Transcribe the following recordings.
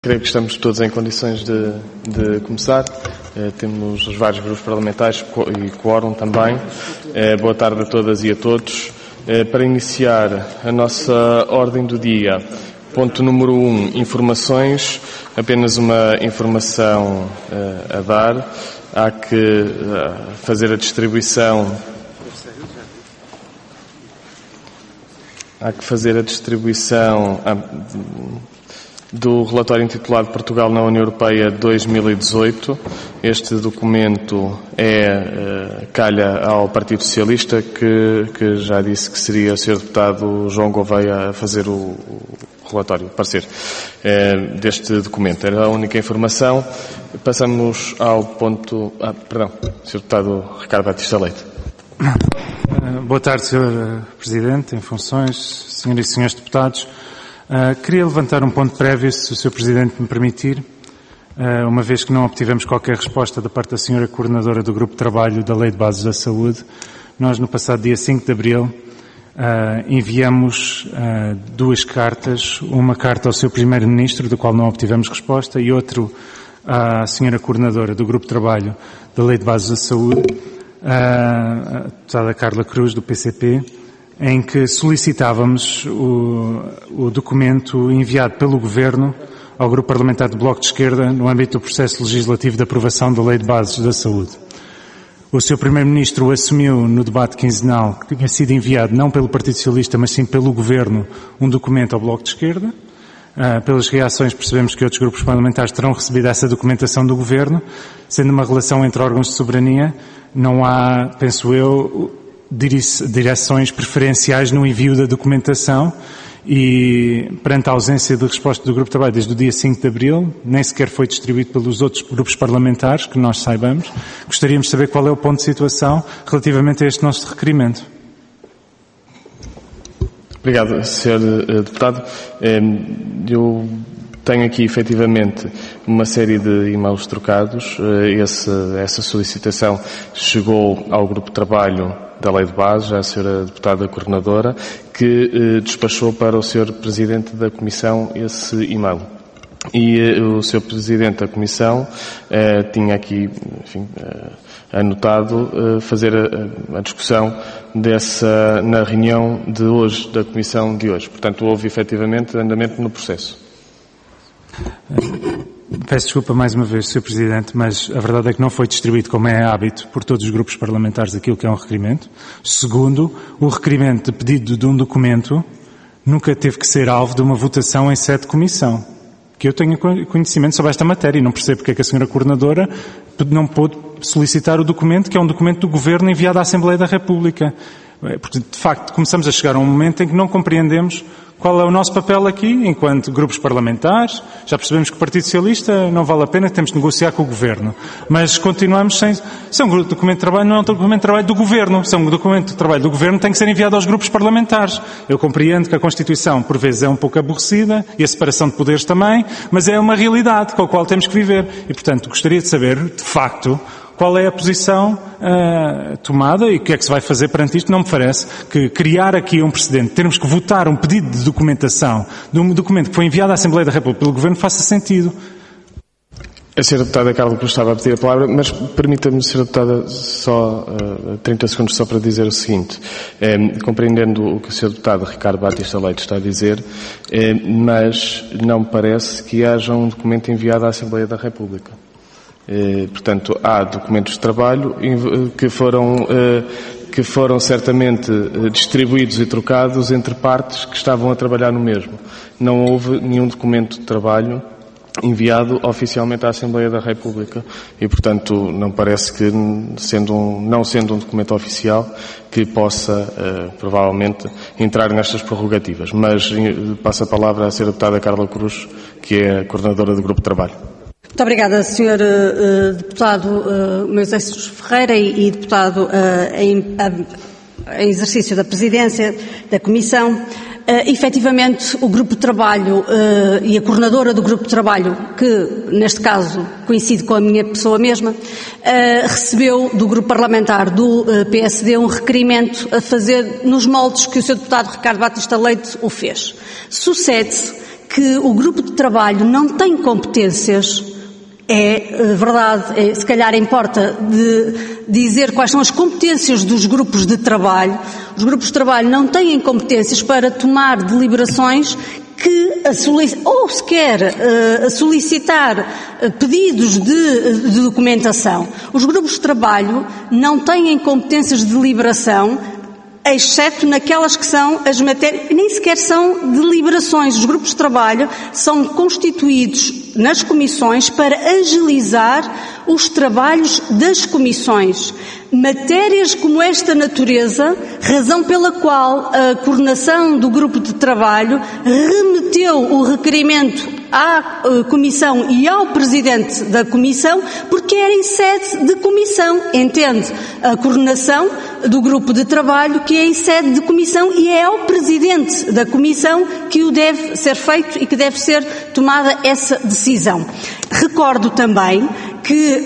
Creio que estamos todos em condições de começar. Temos os vários grupos parlamentares e quórum também. Boa tarde a todas e a todos. Para iniciar a nossa ordem do dia, ponto número 1, informações. Apenas uma informação a dar. Há que fazer a distribuição. Do relatório intitulado Portugal na União Europeia 2018. Este documento calha ao Partido Socialista, que já disse que seria o Sr. Deputado João Gouveia a fazer o relatório, parecer, deste documento. Era a única informação. Passamos ao ponto... Sr. Deputado Ricardo Batista Leite. Boa tarde, Sr. Presidente, em funções, Senhoras e Senhores Deputados. Queria levantar um ponto prévio, se o Sr. Presidente me permitir, uma vez que não obtivemos qualquer resposta da parte da Sra. Coordenadora do Grupo de Trabalho da Lei de Bases da Saúde. Nós, no passado dia 5 de Abril, enviamos duas cartas, uma carta ao Sr. Primeiro-Ministro, da qual não obtivemos resposta, e outra à Sra. Coordenadora do Grupo de Trabalho da Lei de Bases da Saúde, a deputada Carla Cruz, do PCP, em que solicitávamos o documento enviado pelo Governo ao Grupo Parlamentar do Bloco de Esquerda no âmbito do processo legislativo de aprovação da Lei de Bases da Saúde. O Sr. Primeiro-Ministro assumiu no debate quinzenal que tinha sido enviado não pelo Partido Socialista, mas sim pelo Governo, um documento ao Bloco de Esquerda. Pelas reações percebemos que outros grupos parlamentares terão recebido essa documentação do Governo. Sendo uma relação entre órgãos de soberania, não há, penso eu, direções preferenciais no envio da documentação e, perante a ausência de resposta do Grupo de Trabalho desde o dia 5 de Abril, nem sequer foi distribuído pelos outros grupos parlamentares, que nós saibamos, gostaríamos de saber qual é o ponto de situação relativamente a este nosso requerimento. Obrigado, Sr. Deputado. Eu tenho aqui, efetivamente, uma série de e-mails trocados. Essa solicitação chegou ao Grupo de Trabalho da Lei de Bases, à Sra. Deputada Coordenadora, que despachou para o Sr. Presidente da Comissão esse e-mail. E o Sr. Presidente da Comissão tinha aqui, enfim, anotado fazer a discussão na reunião de hoje, da Comissão de hoje. Portanto, houve efetivamente andamento no processo. Peço desculpa mais uma vez, Sr. Presidente, mas a verdade é que não foi distribuído, como é hábito, por todos os grupos parlamentares aquilo que é um requerimento. Segundo, o requerimento de pedido de um documento nunca teve que ser alvo de uma votação em sede de comissão. Que eu tenho conhecimento sobre esta matéria e não percebo porque é que a Sra. Coordenadora não pôde solicitar o documento, que é um documento do Governo enviado à Assembleia da República. Porque, de facto, começamos a chegar a um momento em que não compreendemos qual é o nosso papel aqui, enquanto grupos parlamentares. Já percebemos que o Partido Socialista não vale a pena, temos de negociar com o Governo. Mas continuamos sem... Se é um documento de trabalho, não é um documento de trabalho do Governo. Se é um documento de trabalho do Governo, tem que ser enviado aos grupos parlamentares. Eu compreendo que a Constituição, por vezes, é um pouco aborrecida, e a separação de poderes também, mas é uma realidade com a qual temos que viver. E, portanto, gostaria de saber, de facto, qual é a posição tomada e o que é que se vai fazer perante isto. Não me parece que criar aqui um precedente, termos que votar um pedido de documentação de um documento que foi enviado à Assembleia da República pelo Governo faça sentido. A Sra. Deputada Carla Cruz estava a pedir a palavra, mas permita-me, Sra. Deputada, só 30 segundos só para dizer o seguinte. Compreendendo o que o Sr. Deputado Ricardo Batista Leite está a dizer, mas não me parece que haja um documento enviado à Assembleia da República. Portanto, há documentos de trabalho que foram certamente distribuídos e trocados entre partes que estavam a trabalhar no mesmo. Não houve nenhum documento de trabalho enviado oficialmente à Assembleia da República e, portanto, não parece que, não sendo um documento oficial, que possa, provavelmente, entrar nestas prerrogativas. Mas passo a palavra à Sra. Deputada Carla Cruz, que é a coordenadora do Grupo de Trabalho. Muito obrigada, Sr. Deputado Moisés Ferreira e deputado em exercício da presidência da Comissão. Efetivamente, o Grupo de Trabalho e a coordenadora do Grupo de Trabalho, que neste caso coincide com a minha pessoa mesma, recebeu do Grupo Parlamentar do PSD um requerimento a fazer nos moldes que o Sr. Deputado Ricardo Batista Leite o fez. Sucede-se que o grupo de trabalho não tem competências. É verdade, se calhar importa de dizer quais são as competências dos grupos de trabalho. Os grupos de trabalho não têm competências para tomar deliberações ou sequer solicitar pedidos de documentação. Os grupos de trabalho não têm competências de deliberação, exceto naquelas que são as matérias, nem sequer são deliberações. Os grupos de trabalho são constituídos nas comissões para agilizar os trabalhos das comissões. Matérias como esta natureza, razão pela qual a coordenação do grupo de trabalho remeteu o requerimento à Comissão e ao Presidente da Comissão, porque era em sede de Comissão. Entende? A coordenação do grupo de trabalho que é em sede de Comissão e é ao Presidente da Comissão que o deve ser feito e que deve ser tomada essa decisão. Recordo também que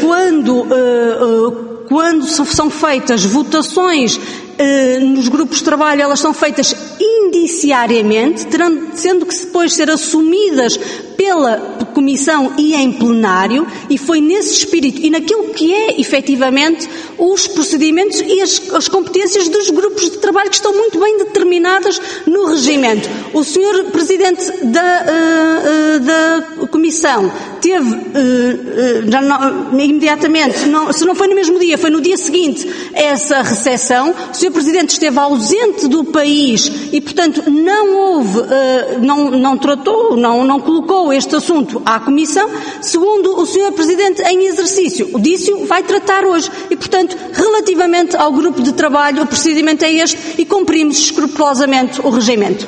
quando são feitas votações nos grupos de trabalho, elas são feitas indiciariamente, sendo que depois ser assumidas pela Comissão e em plenário, e foi nesse espírito e naquilo que é efetivamente os procedimentos e as competências dos grupos de trabalho que estão muito bem determinadas no regimento. O Sr. Presidente da Comissão teve imediatamente, se não foi no mesmo dia, foi no dia seguinte, essa recepção. O Sr. Presidente esteve ausente do país e, portanto, não houve, não tratou, não colocou este assunto à Comissão. Segundo o Sr. Presidente em exercício, o disse-o, vai tratar hoje. E, portanto, relativamente ao grupo de trabalho, o procedimento é este e cumprimos escrupulosamente o regimento.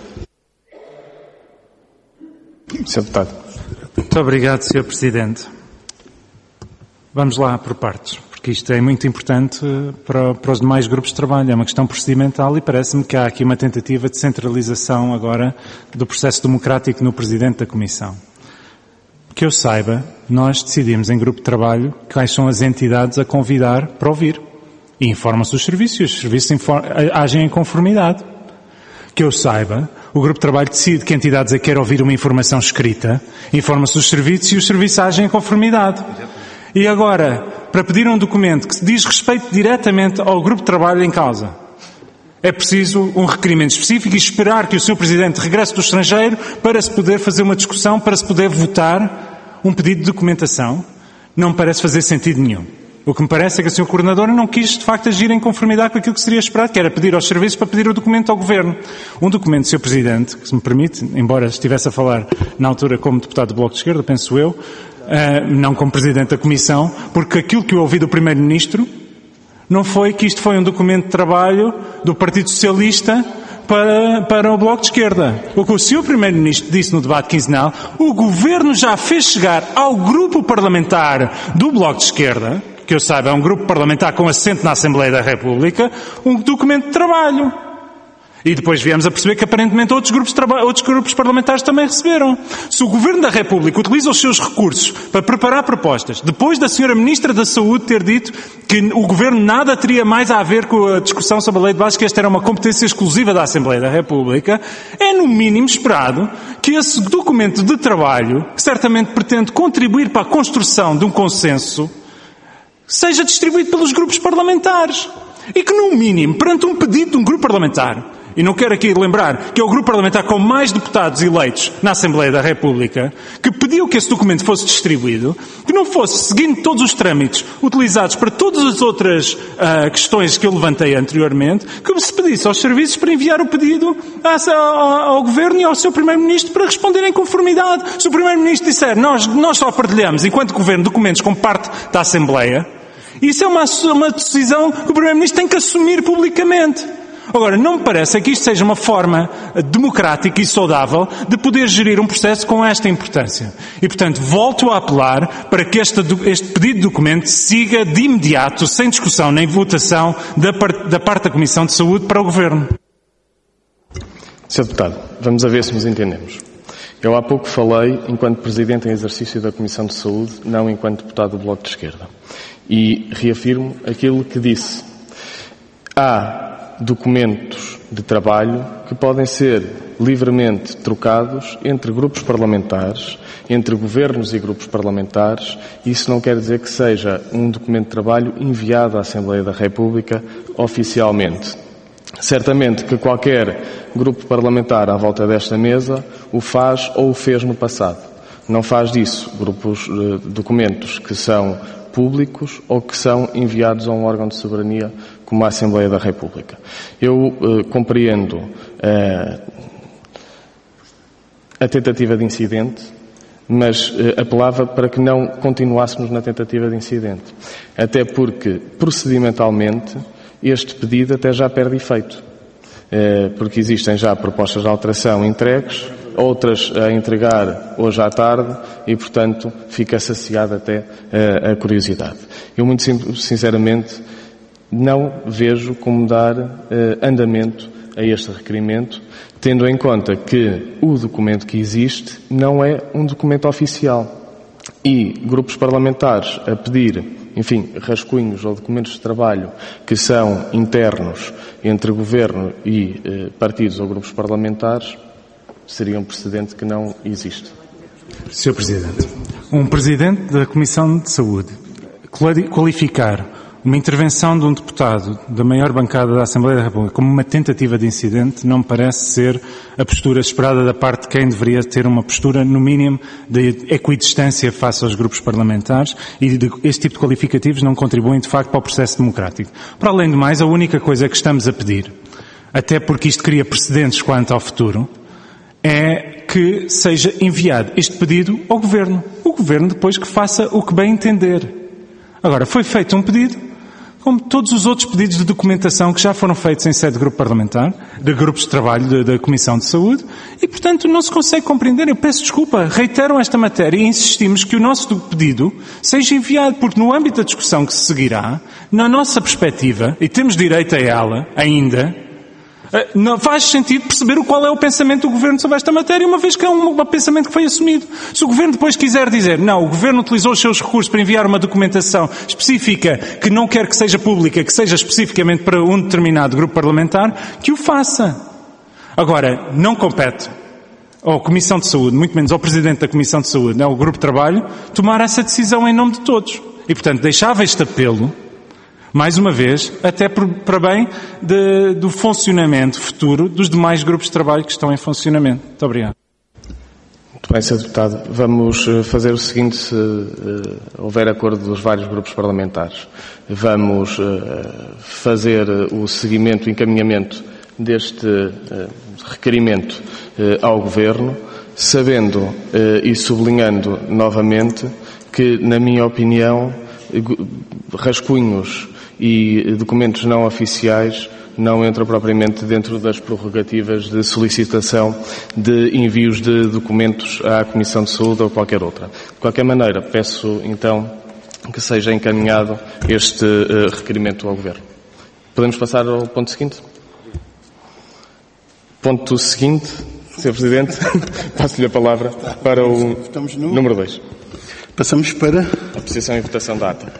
Sr. Deputado. Muito obrigado, Sr. Presidente. Vamos lá por partes, porque isto é muito importante para os demais grupos de trabalho. É uma questão procedimental e parece-me que há aqui uma tentativa de centralização agora do processo democrático no Presidente da Comissão. Que eu saiba, nós decidimos em grupo de trabalho quais são as entidades a convidar para ouvir. E informam-se os serviços agem em conformidade. Que eu saiba, o grupo de trabalho decide que entidades é que quer ouvir uma informação escrita, informa-se os serviços e os serviços agem em conformidade. E agora, para pedir um documento que diz respeito diretamente ao grupo de trabalho em causa, é preciso um requerimento específico e esperar que o Sr. Presidente regresse do estrangeiro para se poder fazer uma discussão, para se poder votar um pedido de documentação. Não me parece fazer sentido nenhum. O que me parece é que a Sra. Coordenadora não quis, de facto, agir em conformidade com aquilo que seria esperado, que era pedir aos serviços para pedir o documento ao Governo. Um documento, Sr. Presidente, que se me permite, embora estivesse a falar na altura como deputado do Bloco de Esquerda, penso eu, não como Presidente da Comissão, porque aquilo que eu ouvi do Primeiro-Ministro não foi que isto foi um documento de trabalho do Partido Socialista para o Bloco de Esquerda. O que o Sr. Primeiro-Ministro disse no debate quinzenal, o Governo já fez chegar ao grupo parlamentar do Bloco de Esquerda, que eu saiba é um grupo parlamentar com assento na Assembleia da República, um documento de trabalho. E depois viemos a perceber que aparentemente outros grupos parlamentares também receberam. Se o Governo da República utiliza os seus recursos para preparar propostas, depois da Sra. Ministra da Saúde ter dito que o Governo nada teria mais a ver com a discussão sobre a lei de bases, que esta era uma competência exclusiva da Assembleia da República, é no mínimo esperado que esse documento de trabalho, que certamente pretende contribuir para a construção de um consenso, seja distribuído pelos grupos parlamentares. E que, no mínimo, perante um pedido de um grupo parlamentar, e não quero aqui lembrar que é o grupo parlamentar com mais deputados eleitos na Assembleia da República, que pediu que esse documento fosse distribuído, que não fosse, seguindo todos os trâmites utilizados para todas as outras questões que eu levantei anteriormente, que se pedisse aos serviços para enviar o pedido ao Governo e ao seu Primeiro-Ministro para responder em conformidade. Se o Primeiro-Ministro disser, nós só partilhamos, enquanto Governo, documentos como parte da Assembleia, isso é uma decisão que o Primeiro-Ministro tem que assumir publicamente. Agora, não me parece que isto seja uma forma democrática e saudável de poder gerir um processo com esta importância. E, portanto, volto a apelar para que este pedido de documento siga de imediato, sem discussão nem votação, da parte da Comissão de Saúde para o Governo. Sr. Deputado, vamos a ver se nos entendemos. Eu há pouco falei enquanto Presidente em exercício da Comissão de Saúde, não enquanto deputado do Bloco de Esquerda. E reafirmo aquilo que disse. Há documentos de trabalho que podem ser livremente trocados entre grupos parlamentares, entre governos e grupos parlamentares. Isso não quer dizer que seja um documento de trabalho enviado à Assembleia da República oficialmente. Certamente que qualquer grupo parlamentar à volta desta mesa o faz ou o fez no passado. Não faz disso documentos que são públicos ou que são enviados a um órgão de soberania como a Assembleia da República. Eu compreendo a tentativa de incidente, mas apelava para que não continuássemos na tentativa de incidente. Até porque, procedimentalmente, este pedido até já perde efeito. Porque existem já propostas de alteração entregues, outras a entregar hoje à tarde e, portanto, fica saciada até a curiosidade. Eu, muito sinceramente, não vejo como dar andamento a este requerimento, tendo em conta que o documento que existe não é um documento oficial e grupos parlamentares a pedir, enfim, rascunhos ou documentos de trabalho que são internos entre governo e partidos ou grupos parlamentares seria um precedente que não existe. Sr. Presidente, um Presidente da Comissão de Saúde qualificar uma intervenção de um deputado da maior bancada da Assembleia da República como uma tentativa de incidente não parece ser a postura esperada da parte de quem deveria ter uma postura, no mínimo, de equidistância face aos grupos parlamentares, e este tipo de qualificativos não contribuem, de facto, para o processo democrático. Para além do mais, a única coisa que estamos a pedir, até porque isto cria precedentes quanto ao futuro, é que seja enviado este pedido ao Governo. O Governo depois que faça o que bem entender. Agora, foi feito um pedido, como todos os outros pedidos de documentação que já foram feitos em sede de grupo parlamentar, de grupos de trabalho da Comissão de Saúde, e, portanto, não se consegue compreender. Eu peço desculpa, reitero esta matéria e insistimos que o nosso pedido seja enviado, porque no âmbito da discussão que se seguirá, na nossa perspectiva, e temos direito a ela ainda, não faz sentido perceber qual é o pensamento do Governo sobre esta matéria, uma vez que é um pensamento que foi assumido. Se o Governo depois quiser dizer, não, o Governo utilizou os seus recursos para enviar uma documentação específica que não quer que seja pública, que seja especificamente para um determinado grupo parlamentar, que o faça. Agora, não compete à Comissão de Saúde, muito menos ao Presidente da Comissão de Saúde, ao Grupo de Trabalho, tomar essa decisão em nome de todos. E, portanto, deixava este apelo, mais uma vez, até para bem do funcionamento futuro dos demais grupos de trabalho que estão em funcionamento. Muito obrigado. Muito bem, Sr. Deputado. Vamos fazer o seguinte, se houver acordo dos vários grupos parlamentares. Vamos fazer o seguimento, o encaminhamento deste requerimento ao Governo, sabendo e sublinhando novamente que, na minha opinião, rascunhos e documentos não oficiais não entram propriamente dentro das prerrogativas de solicitação de envios de documentos à Comissão de Saúde ou qualquer outra. De qualquer maneira, peço então que seja encaminhado este requerimento ao Governo. Podemos passar ao ponto seguinte? Ponto seguinte, Sr. Presidente, passo-lhe a palavra para o número 2. Passamos para a apreciação e votação da ata.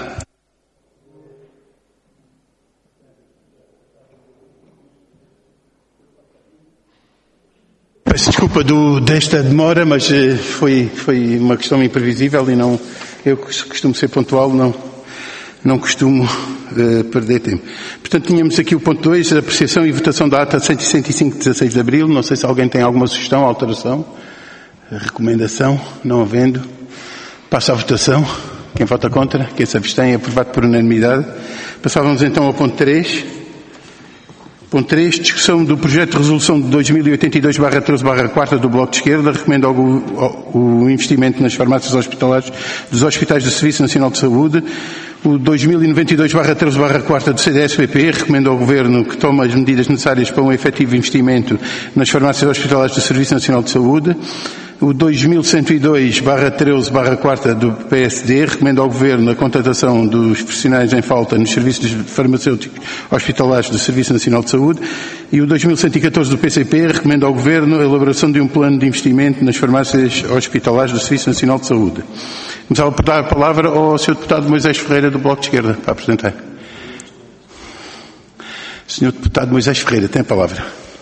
Peço desculpa desta demora, mas foi uma questão imprevisível e não, eu costumo ser pontual, não costumo perder tempo. Portanto, tínhamos aqui o ponto 2, a apreciação e votação da ata 165 de 16 de abril. Não sei se alguém tem alguma sugestão, alteração, recomendação. Não havendo, passa à votação. Quem vota contra, quem se abstém, é aprovado por unanimidade. Passávamos então ao ponto 3. Ponto 3, discussão do projeto de resolução de 2082/13/4 do Bloco de Esquerda. Recomendo o investimento nas farmácias hospitalares dos hospitais do Serviço Nacional de Saúde. O 2092/13/4 do CDS-PP. Recomendo ao Governo que tome as medidas necessárias para um efetivo investimento nas farmácias hospitalares do Serviço Nacional de Saúde. O 2102/13/4 do PSD recomenda ao Governo a contratação dos profissionais em falta nos serviços farmacêuticos hospitalares do Serviço Nacional de Saúde. E o 2114 do PCP recomenda ao Governo a elaboração de um plano de investimento nas farmácias hospitalares do Serviço Nacional de Saúde. Começava por dar a palavra ao Sr. Deputado Moisés Ferreira do Bloco de Esquerda para apresentar. Sr. Deputado Moisés Ferreira, tem a palavra.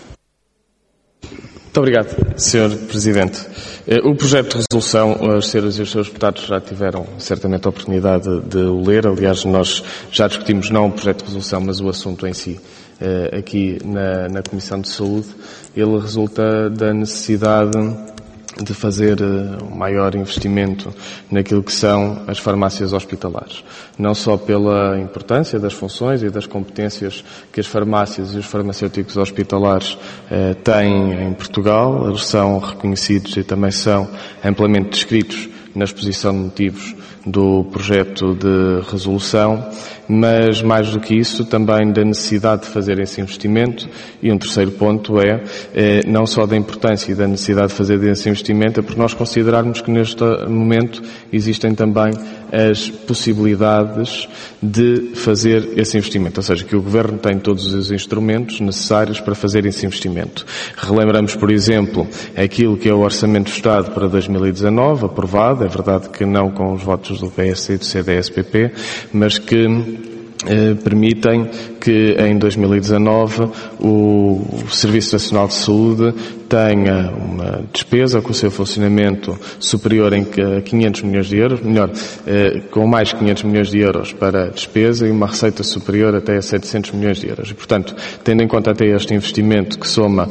Muito obrigado, Sr. Presidente. O projeto de resolução, as senhoras e os seus deputados já tiveram certamente a oportunidade de o ler. Aliás, nós já discutimos não o projeto de resolução, mas o assunto em si, aqui na Comissão de Saúde. Ele resulta da necessidade de fazer um maior investimento naquilo que são as farmácias hospitalares. Não só pela importância das funções e das competências que as farmácias e os farmacêuticos hospitalares têm em Portugal, eles são reconhecidos e também são amplamente descritos na exposição de motivos do projeto de resolução, mas mais do que isso também da necessidade de fazer esse investimento. E um terceiro ponto é não só da importância e da necessidade de fazer esse investimento, é porque nós considerarmos que neste momento existem também as possibilidades de fazer esse investimento, ou seja, que o Governo tem todos os instrumentos necessários para fazer esse investimento. Relembramos, por exemplo, aquilo que é o Orçamento do Estado para 2019, aprovado, é verdade que não com os votos do PS e do CDS-PP, mas que permitem que em 2019 o Serviço Nacional de Saúde tenha uma despesa com o seu funcionamento superior em 500 milhões de euros, com mais 500 milhões de euros para despesa e uma receita superior até a 700 milhões de euros. E, portanto, tendo em conta até este investimento que soma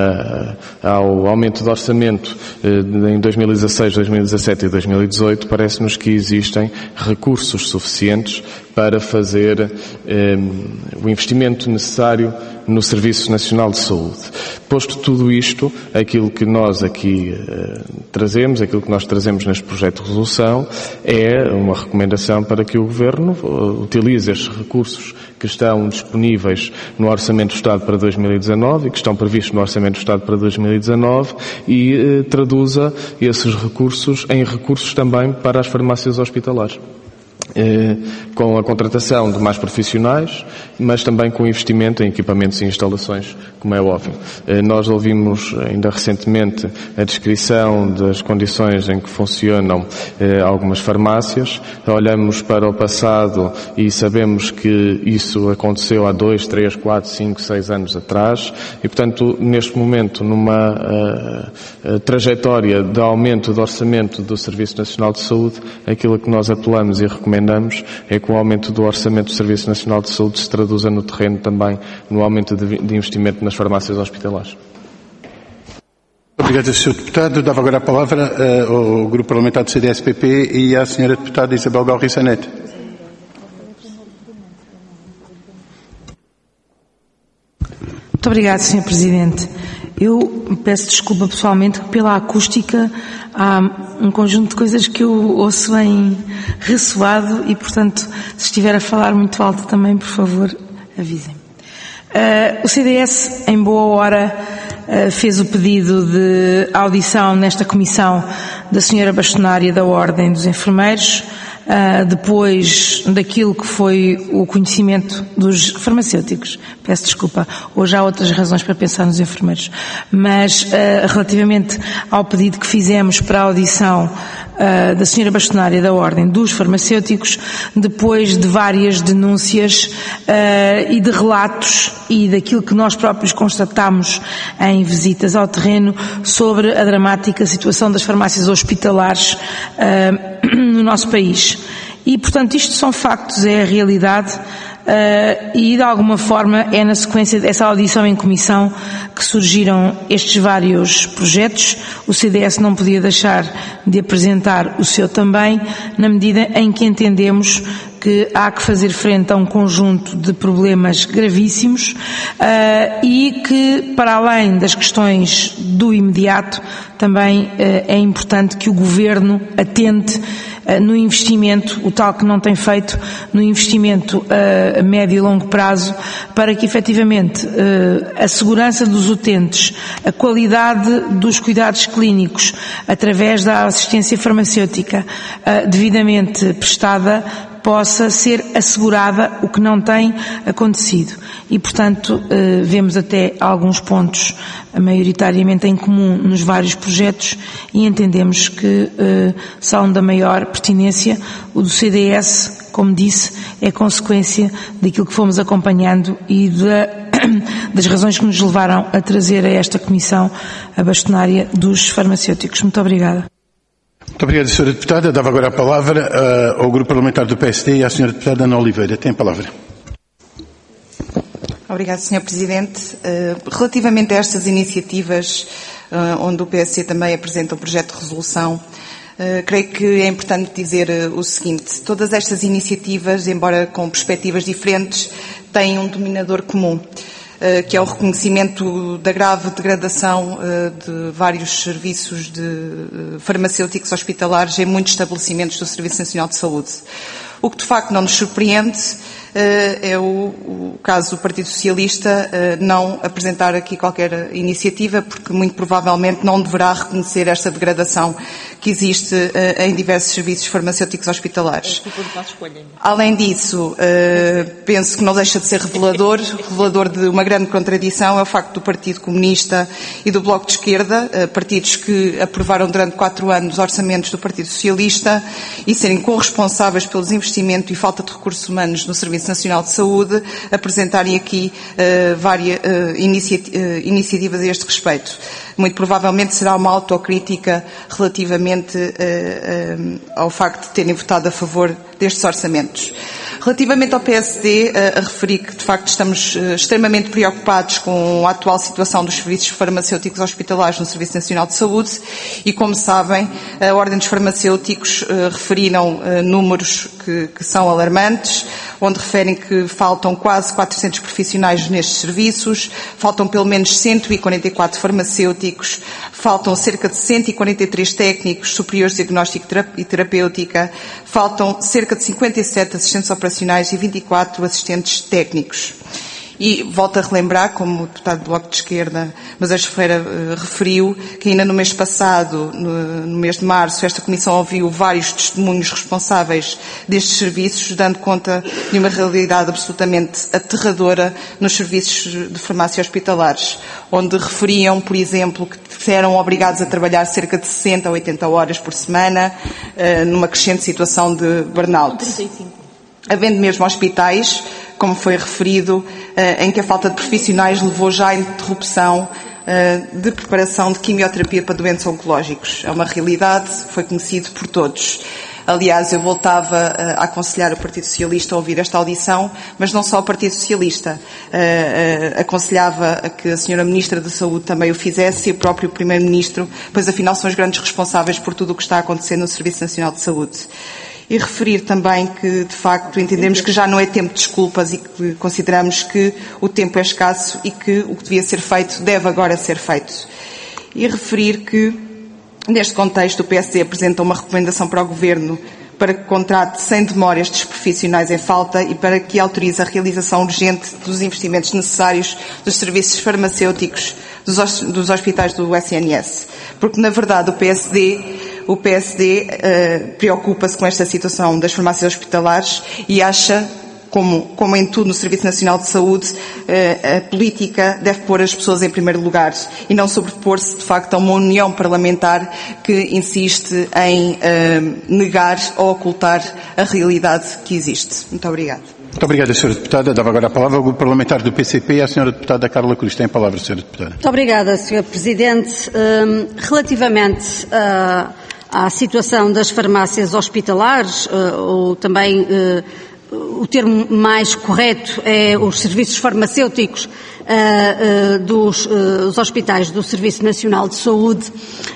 ao aumento do orçamento em 2016, 2017 e 2018, parece-nos que existem recursos suficientes para fazer o investimento necessário no Serviço Nacional de Saúde. Posto tudo isto, aquilo que nós aqui trazemos, aquilo que nós trazemos neste projeto de resolução, é uma recomendação para que o Governo utilize estes recursos que estão disponíveis no Orçamento do Estado para 2019 e que estão previstos no Orçamento do Estado para 2019 e traduza esses recursos em recursos também para as farmácias hospitalares. Com a contratação de mais profissionais, mas também com investimento em equipamentos e instalações, como é óbvio. Nós ouvimos ainda recentemente a descrição das condições em que funcionam algumas farmácias. Olhamos para o passado e sabemos que isso aconteceu há 2, 3, 4, 5, 6 anos atrás e, portanto, neste momento, numa trajetória de aumento do orçamento do Serviço Nacional de Saúde, aquilo que nós apelamos e recomendamos é que o aumento do orçamento do Serviço Nacional de Saúde se traduza no terreno também no aumento de investimento nas farmácias hospitalares. Obrigado, Sr. Deputado. Dava agora a palavra ao Grupo Parlamentar do CDS-PP e à Sra. Deputada Isabel Galriça Neto. Muito obrigado, Sr. Presidente. Eu peço desculpa pessoalmente pela acústica, há um conjunto de coisas que eu ouço bem ressoado e, portanto, se estiver a falar muito alto também, por favor, avisem. O CDS, em boa hora, fez o pedido de audição nesta comissão da Sra. Bastonária da Ordem dos Enfermeiros, depois daquilo que foi o conhecimento dos farmacêuticos. Peço desculpa, hoje há outras razões para pensar nos enfermeiros, mas relativamente ao pedido que fizemos para a audição da Sra. Bastonária da Ordem dos Farmacêuticos, depois de várias denúncias e de relatos e daquilo que nós próprios constatámos em visitas ao terreno sobre a dramática situação das farmácias hospitalares no nosso país. E, portanto, isto são factos, é a realidade, e de alguma forma é na sequência dessa audição em comissão que surgiram estes vários projetos. O CDS não podia deixar de apresentar o seu também, na medida em que entendemos que há que fazer frente a um conjunto de problemas gravíssimos e que, para além das questões do imediato, também é importante que o Governo atente no investimento, o tal que não tem feito, no investimento a médio e longo prazo, para que efetivamente a segurança dos utentes, a qualidade dos cuidados clínicos, através da assistência farmacêutica devidamente prestada, possa ser assegurada, o que não tem acontecido. E, portanto, vemos até alguns pontos maioritariamente em comum nos vários projetos e entendemos que são da maior pertinência. O do CDS como disse, é consequência daquilo que fomos acompanhando e das razões que nos levaram a trazer a esta Comissão a bastonária dos farmacêuticos. Muito obrigada. Muito obrigado, Sra. Deputada. Dava agora a palavra ao Grupo Parlamentar do PSD e à Sra. Deputada Ana Oliveira. Tem a palavra. Obrigada, Sr. Presidente. Relativamente a estas iniciativas, onde o PSD também apresenta um projeto de resolução, creio que é importante dizer o seguinte: todas estas iniciativas, embora com perspectivas diferentes, têm um denominador comum, que é o reconhecimento da grave degradação de vários serviços farmacêuticos hospitalares em muitos estabelecimentos do Serviço Nacional de Saúde. O que de facto não nos surpreende é o caso do Partido Socialista não apresentar aqui qualquer iniciativa, porque muito provavelmente não deverá reconhecer esta degradação que existe em diversos serviços farmacêuticos hospitalares. Além disso, penso que não deixa de ser revelador de uma grande contradição é o facto do Partido Comunista e do Bloco de Esquerda, partidos que aprovaram durante 4 anos orçamentos do Partido Socialista e serem corresponsáveis pelos investimentos e falta de recursos humanos no Serviço Nacional de Saúde, apresentarem aqui várias iniciativas a este respeito. Muito provavelmente será uma autocrítica relativamente ao facto de terem votado a favor destes orçamentos. Relativamente ao PSD, a referir que, de facto, estamos extremamente preocupados com a atual situação dos serviços farmacêuticos hospitalares no Serviço Nacional de Saúde e, como sabem, a Ordem dos Farmacêuticos referiram números que são alarmantes, onde referem que faltam quase 400 profissionais nestes serviços, faltam pelo menos 144 farmacêuticos, faltam cerca de 143 técnicos superiores de diagnóstico e terapêutica, faltam cerca de 57 assistentes operacionais e 24 assistentes técnicos. E volto a relembrar, como o deputado do Bloco de Esquerda, Moisés Ferreira, referiu, que ainda no mês passado, no mês de março, esta Comissão ouviu vários testemunhos responsáveis destes serviços, dando conta de uma realidade absolutamente aterradora nos serviços de farmácia hospitalares, onde referiam, por exemplo, que eram obrigados a trabalhar cerca de 60 a 80 horas por semana, numa crescente situação de burnout. 35. Havendo mesmo hospitais, como foi referido, em que a falta de profissionais levou já à interrupção de preparação de quimioterapia para doentes oncológicos. É uma realidade, foi conhecido por todos. Aliás, eu voltava a aconselhar o Partido Socialista a ouvir esta audição, mas não só o Partido Socialista. Aconselhava a que a Sra. Ministra da Saúde também o fizesse e o próprio Primeiro-Ministro, pois afinal são os grandes responsáveis por tudo o que está a acontecer no Serviço Nacional de Saúde. E referir também que, de facto, entendemos que já não é tempo de desculpas e que consideramos que o tempo é escasso e que o que devia ser feito deve agora ser feito. E referir que, neste contexto, o PSD apresenta uma recomendação para o Governo para que contrate sem demora estes profissionais em falta e para que autorize a realização urgente dos investimentos necessários dos serviços farmacêuticos dos hospitais do SNS. Porque, na verdade, o PSD preocupa-se com esta situação das farmácias hospitalares e acha, como em tudo no Serviço Nacional de Saúde, a política deve pôr as pessoas em primeiro lugar e não sobrepor-se, de facto, a uma união parlamentar que insiste em negar ou ocultar a realidade que existe. Muito obrigada. Muito obrigada, Sra. Deputada. Dava agora a palavra ao Grupo Parlamentar do PCP e à Sra. Deputada Carla Cruz. Tem a palavra, Sra. Deputada. Muito obrigada, Sr. Presidente. Relativamente à situação das farmácias hospitalares, ou também o termo mais correto é os serviços farmacêuticos dos hospitais do Serviço Nacional de Saúde,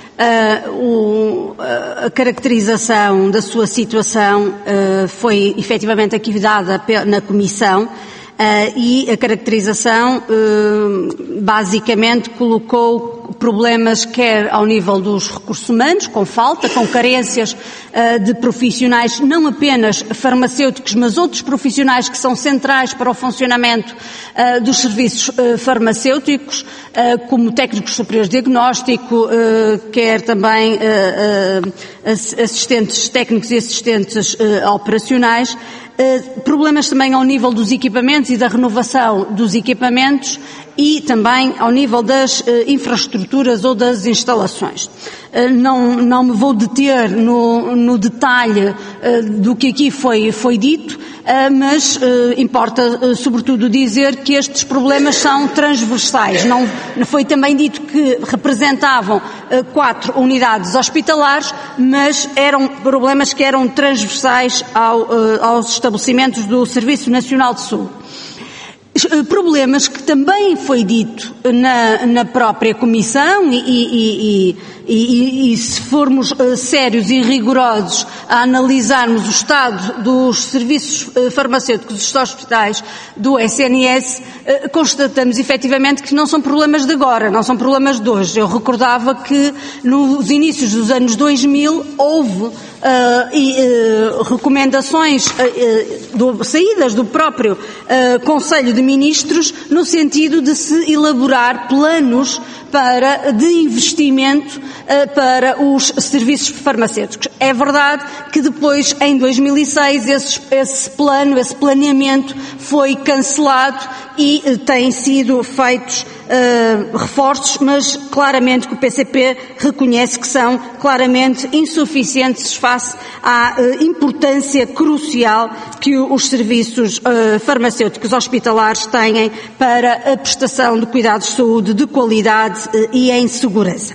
a caracterização da sua situação foi efetivamente aqui dada na Comissão. E a caracterização basicamente colocou problemas quer ao nível dos recursos humanos, com falta, com carências de profissionais, não apenas farmacêuticos, mas outros profissionais que são centrais para o funcionamento dos serviços farmacêuticos, como técnicos superiores de diagnóstico, quer também assistentes técnicos e assistentes operacionais. Problemas também ao nível dos equipamentos e da renovação dos equipamentos e também ao nível das infraestruturas ou das instalações. Não me vou deter no detalhe do que aqui foi dito, mas importa sobretudo dizer que estes problemas são transversais. Não foi também dito que representavam 4 unidades hospitalares, mas eram problemas que eram transversais aos estabelecimentos do Serviço Nacional de Saúde. Problemas que também foi dito na própria Comissão e se formos sérios e rigorosos a analisarmos o estado dos serviços farmacêuticos dos hospitais do SNS, constatamos efetivamente que não são problemas de agora, não são problemas de hoje. Eu recordava que nos inícios dos anos 2000 houve recomendações saídas do próprio Conselho de Ministros no sentido de se elaborar planos de investimento para os serviços farmacêuticos. É verdade que depois, em 2006, esse planeamento foi cancelado e têm sido feitos reforços, mas claramente que o PCP reconhece que são claramente insuficientes face à importância crucial que os serviços farmacêuticos hospitalares têm para a prestação de cuidados de saúde de qualidade e em segurança.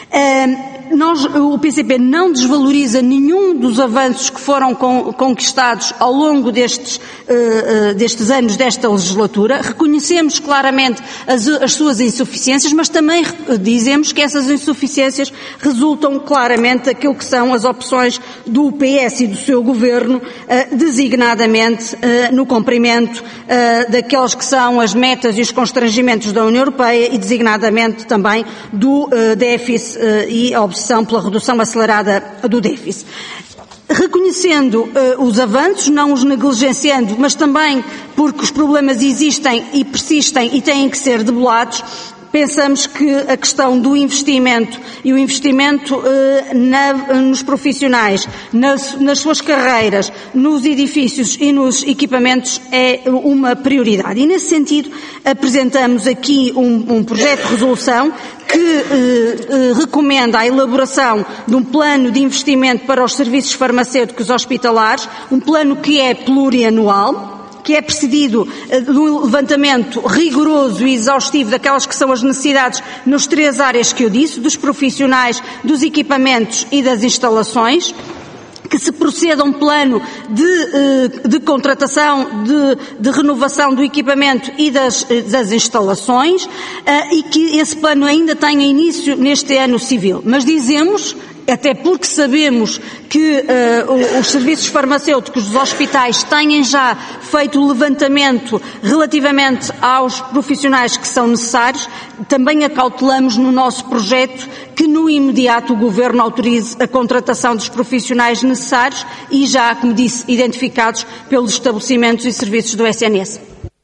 O PCP não desvaloriza nenhum dos avanços que foram conquistados ao longo destes anos desta legislatura. Reconhecemos claramente as suas insuficiências, mas também dizemos que essas insuficiências resultam claramente daquilo que são as opções do PS e do seu governo, designadamente no cumprimento daquelas que são as metas e os constrangimentos da União Europeia e designadamente também do déficit e a obsessão pela redução acelerada do déficit. Reconhecendo os avanços, não os negligenciando, mas também porque os problemas existem e persistem e têm que ser debelados, pensamos que a questão do investimento e o investimento nos profissionais, nas suas carreiras, nos edifícios e nos equipamentos é uma prioridade. E nesse sentido apresentamos aqui um projeto de resolução que recomenda a elaboração de um plano de investimento para os serviços farmacêuticos hospitalares, um plano que é plurianual, que é precedido de um levantamento rigoroso e exaustivo daquelas que são as necessidades nas 3 áreas que eu disse, dos profissionais, dos equipamentos e das instalações, que se proceda a um plano de contratação, de renovação do equipamento e das instalações, e que esse plano ainda tenha início neste ano civil. Mas dizemos, até porque sabemos que os serviços farmacêuticos dos hospitais têm já feito o levantamento relativamente aos profissionais que são necessários, também acautelamos no nosso projeto que no imediato o Governo autorize a contratação dos profissionais necessários e já, como disse, identificados pelos estabelecimentos e serviços do SNS.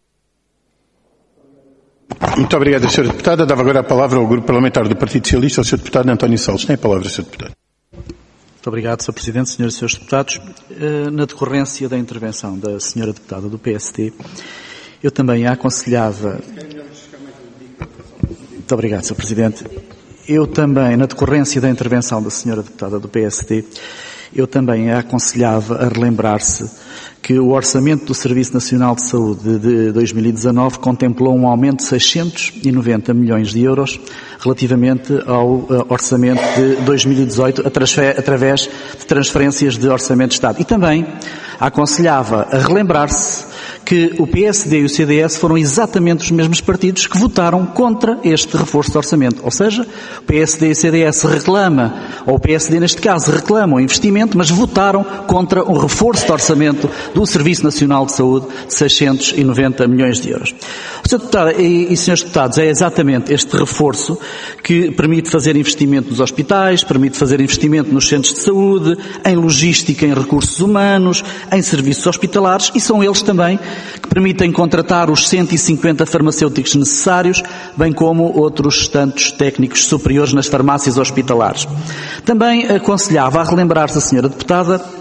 Muito obrigado, Sra. Deputada. Dava agora a palavra ao Grupo Parlamentar do Partido Socialista, ao Sr. Deputado António Salles. Tem a palavra, Sr. Deputado. Muito obrigado, Sr. Presidente, Srs. e Srs. Deputados. Na decorrência da intervenção da Sra. Deputada do PSD, eu também a aconselhava... Muito obrigado, Sr. Presidente. Eu também, na decorrência da intervenção da Sra. Deputada do PSD, eu também a aconselhava a relembrar-se que o Orçamento do Serviço Nacional de Saúde de 2019 contemplou um aumento de 690 milhões de euros relativamente ao Orçamento de 2018 através de transferências de Orçamento de Estado. E também a aconselhava a relembrar-se que o PSD e o CDS foram exatamente os mesmos partidos que votaram contra este reforço de orçamento. Ou seja, o PSD e o CDS ou o PSD neste caso reclamam investimento, mas votaram contra um reforço de orçamento do Serviço Nacional de Saúde de 690 milhões de euros. Sr. Deputado e Srs. Deputados, é exatamente este reforço que permite fazer investimento nos hospitais, permite fazer investimento nos centros de saúde, em logística, em recursos humanos, em serviços hospitalares, e são eles também que permitem contratar os 150 farmacêuticos necessários, bem como outros tantos técnicos superiores nas farmácias hospitalares. Também aconselhava a relembrar-se a Sra. Deputada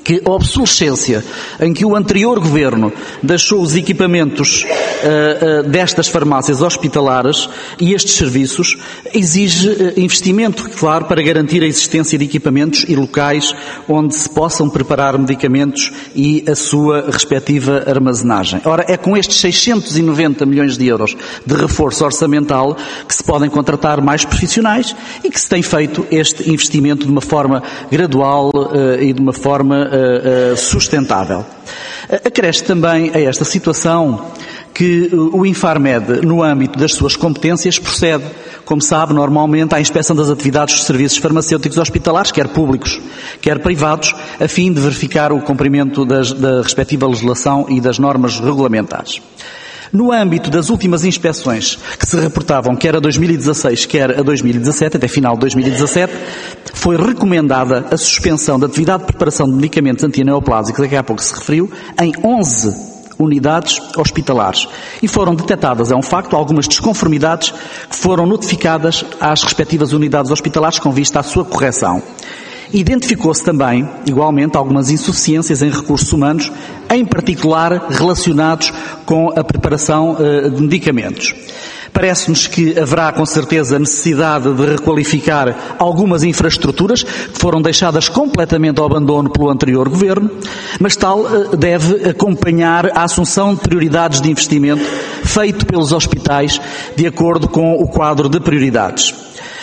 que a obsolescência em que o anterior governo deixou os equipamentos destas farmácias hospitalares e estes serviços exige investimento, claro, para garantir a existência de equipamentos e locais onde se possam preparar medicamentos e a sua respectiva armazenagem. Ora, é com estes 690 milhões de euros de reforço orçamental que se podem contratar mais profissionais e que se tem feito este investimento de uma forma gradual e de uma forma sustentável. Acresce também a esta situação que o Infarmed, no âmbito das suas competências, procede, como sabe, normalmente à inspeção das atividades dos serviços farmacêuticos hospitalares, quer públicos, quer privados, a fim de verificar o cumprimento da respectiva legislação e das normas regulamentares. No âmbito das últimas inspeções que se reportavam, quer a 2016, quer a 2017, até final de 2017, foi recomendada a suspensão da atividade de preparação de medicamentos antineoplásicos, daqui a pouco se referiu, em 11 unidades hospitalares. E foram detectadas, é um facto, algumas desconformidades que foram notificadas às respectivas unidades hospitalares com vista à sua correção. Identificou-se também, igualmente, algumas insuficiências em recursos humanos, em particular relacionados com a preparação de medicamentos. Parece-nos que haverá com certeza necessidade de requalificar algumas infraestruturas que foram deixadas completamente ao abandono pelo anterior governo, mas tal deve acompanhar a assunção de prioridades de investimento feito pelos hospitais de acordo com o quadro de prioridades.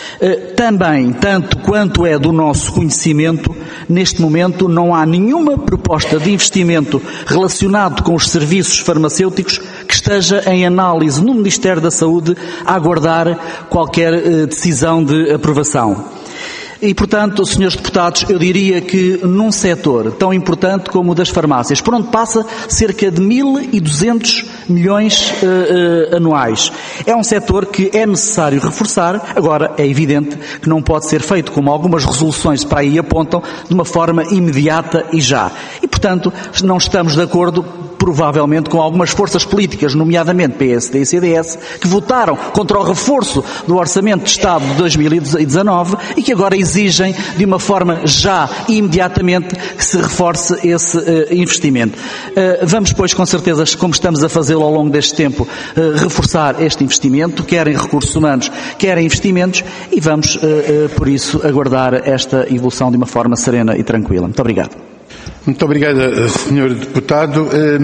Também, tanto quanto é do nosso conhecimento, neste momento não há nenhuma proposta de investimento relacionado com os serviços farmacêuticos que esteja em análise no Ministério da Saúde a aguardar qualquer decisão de aprovação. E, portanto, senhores deputados, eu diria que num setor tão importante como o das farmácias, por onde passa cerca de 1.200 milhões anuais, é um setor que é necessário reforçar. Agora, é evidente que não pode ser feito, como algumas resoluções para aí apontam, de uma forma imediata e já. E, portanto, não estamos de acordo, provavelmente, com algumas forças políticas, nomeadamente PSD e CDS, que votaram contra o reforço do Orçamento de Estado de 2019 e que agora exigem, de uma forma já e imediatamente, que se reforce esse investimento. Vamos, pois, com certeza, como estamos a fazê-lo ao longo deste tempo, reforçar este investimento, quer em recursos humanos, quer em investimentos, e vamos, por isso, aguardar esta evolução de uma forma serena e tranquila. Muito obrigado. Muito obrigado, Sr. Deputado.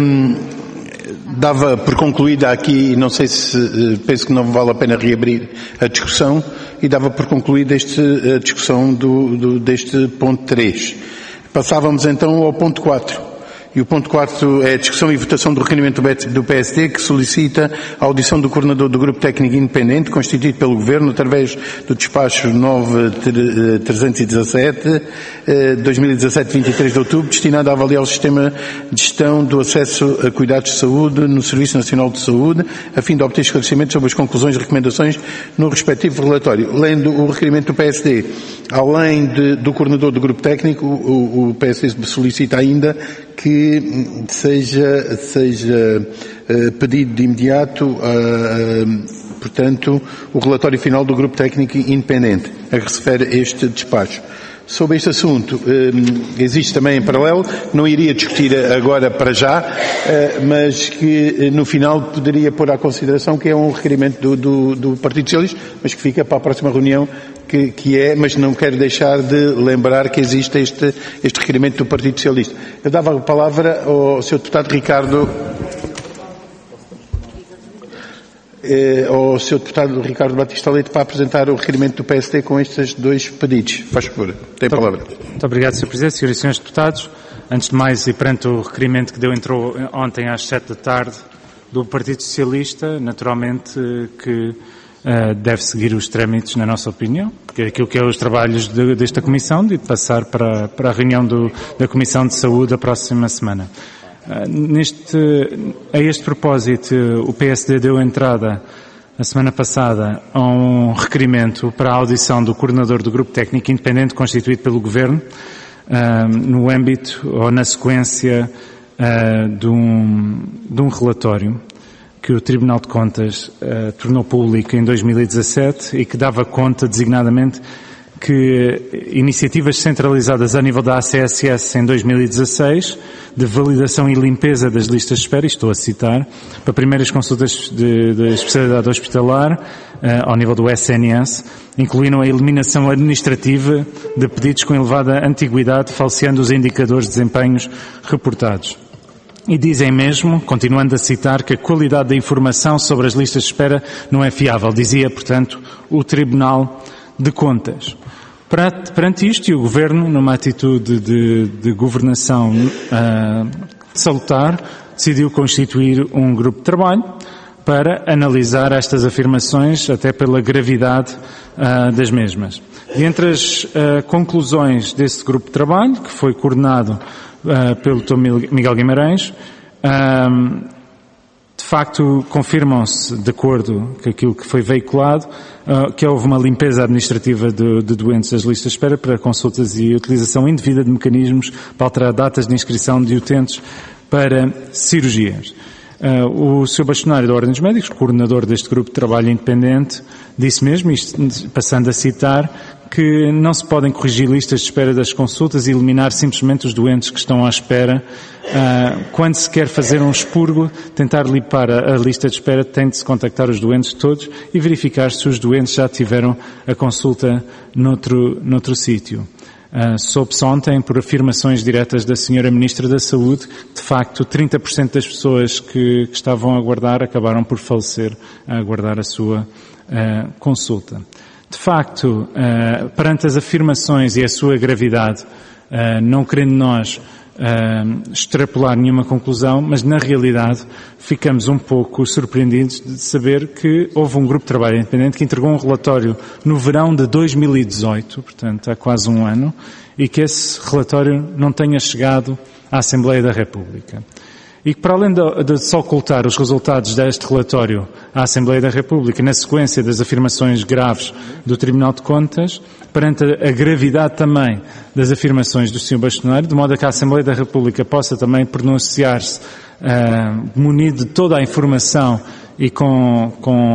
Dava por concluída aqui, não sei se, penso que não vale a pena reabrir a discussão, e dava por concluída a discussão deste ponto 3. Passávamos então ao ponto 4. E o ponto 4 é a discussão e votação do requerimento do PSD, que solicita a audição do coordenador do Grupo Técnico Independente, constituído pelo Governo, através do despacho 9317, 2017, 23 de outubro, destinado a avaliar o sistema de gestão do acesso a cuidados de saúde no Serviço Nacional de Saúde, a fim de obter esclarecimentos sobre as conclusões e recomendações no respectivo relatório. Lendo o requerimento do PSD, além do coordenador do Grupo Técnico, o PSD solicita ainda que seja pedido de imediato, portanto, o relatório final do Grupo Técnico Independente, a que se refere este despacho. Sobre este assunto, existe também em paralelo, não iria discutir agora para já, mas que no final poderia pôr à consideração que é um requerimento do Partido Socialista, mas que fica para a próxima reunião, mas não quero deixar de lembrar que existe este requerimento do Partido Socialista. Eu dava a palavra ao Sr. Deputado Ricardo Batista Leite para apresentar o requerimento do PSD com estes dois pedidos. Faz favor, tem a palavra. Muito obrigado, Sr. Presidente, Srs. e Srs. Deputados. Antes de mais, e perante o requerimento que entrou ontem às 7 da tarde do Partido Socialista, naturalmente que deve seguir os trâmites, na nossa opinião, que é aquilo que é os trabalhos desta Comissão, de passar para a reunião da Comissão de Saúde a próxima semana. A este propósito, o PSD deu entrada, a semana passada, a um requerimento para a audição do coordenador do Grupo Técnico Independente constituído pelo Governo, no âmbito ou na sequência de um relatório que o Tribunal de Contas tornou público em 2017 e que dava conta, designadamente, que iniciativas centralizadas a nível da ACSS em 2016, de validação e limpeza das listas de espera, e estou a citar, para primeiras consultas de especialidade hospitalar, ao nível do SNS, incluíram a eliminação administrativa de pedidos com elevada antiguidade, falseando os indicadores de desempenhos reportados. E dizem mesmo, continuando a citar, que a qualidade da informação sobre as listas de espera não é fiável, dizia, portanto, o Tribunal de Contas. Perante isto, e o Governo, numa atitude de governação salutar, decidiu constituir um grupo de trabalho para analisar estas afirmações, até pela gravidade das mesmas. E entre as conclusões desse grupo de trabalho, que foi coordenado pelo Dr. Miguel Guimarães, de facto confirmam-se, de acordo com aquilo que foi veiculado, que houve uma limpeza administrativa de doentes das listas de espera para consultas e utilização indevida de mecanismos para alterar datas de inscrição de utentes para cirurgias. O Sr. Bastonário da Ordem dos Médicos, coordenador deste grupo de trabalho independente, disse mesmo, isto passando a citar, que não se podem corrigir listas de espera das consultas e eliminar simplesmente os doentes que estão à espera. Quando se quer fazer um expurgo, tentar limpar a lista de espera, tem de se contactar os doentes todos e verificar se os doentes já tiveram a consulta noutro sítio. Soube-se ontem, por afirmações diretas da Sra. Ministra da Saúde, de facto 30% das pessoas que estavam a aguardar acabaram por falecer a aguardar a sua consulta. De facto, perante as afirmações e a sua gravidade, não querendo nós extrapolar nenhuma conclusão, mas na realidade ficamos um pouco surpreendidos de saber que houve um grupo de trabalho independente que entregou um relatório no verão de 2018, portanto há quase um ano, e que esse relatório não tenha chegado à Assembleia da República. E que, para além de se ocultar os resultados deste relatório à Assembleia da República, na sequência das afirmações graves do Tribunal de Contas, perante a gravidade também das afirmações do Sr. Bastonário, de modo a que a Assembleia da República possa também pronunciar-se munido de toda a informação e com